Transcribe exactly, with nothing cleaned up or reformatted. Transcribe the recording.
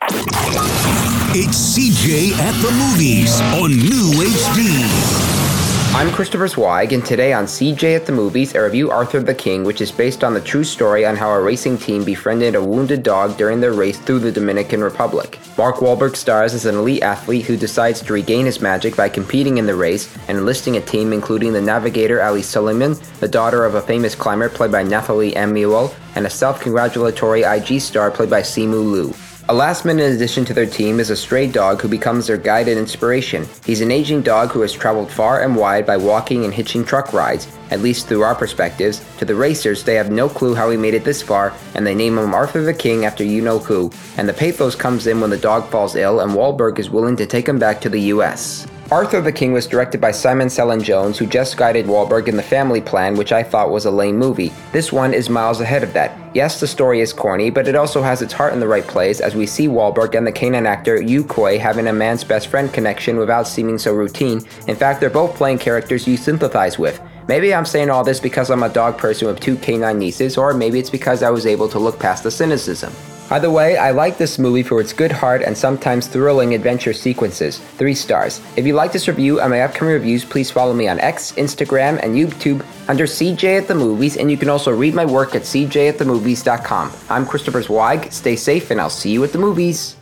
It's C J at the Movies on New H D. I'm Christopher Zweig, and today on C J at the Movies, I review Arthur the King, which is based on the true story on how a racing team befriended a wounded dog during their race through the Dominican Republic. Mark Wahlberg stars as an elite athlete who decides to regain his magic by competing in the race and enlisting a team including the navigator Ali Suleiman, the daughter of a famous climber played by Nathalie Emmanuel, and a self-congratulatory I G star played by Simu Liu. A last-minute addition to their team is a stray dog who becomes their guide and inspiration. He's an aging dog who has traveled far and wide by walking and hitching truck rides, at least through our perspectives. To the racers, they have no clue how he made it this far, and they name him Arthur the King after you-know-who. And the pathos comes in when the dog falls ill and Wahlberg is willing to take him back to the U S Arthur the King was directed by Simon Cellan Jones, who just guided Wahlberg in The Family Plan, which I thought was a lame movie. This one is miles ahead of that. Yes, the story is corny, but it also has its heart in the right place as we see Wahlberg and the canine actor Yu Koi having a man's best friend connection without seeming so routine. In fact, they're both playing characters you sympathize with. Maybe I'm saying all this because I'm a dog person with two canine nieces, or maybe it's because I was able to look past the cynicism. Either way, I like this movie for its good heart and sometimes thrilling adventure sequences. Three stars. If you like this review and my upcoming reviews, please follow me on X, Instagram, and YouTube under C J at the Movies, and you can also read my work at c j at the movies dot com. I'm Christopher Zweig. Stay safe, and I'll see you at the movies.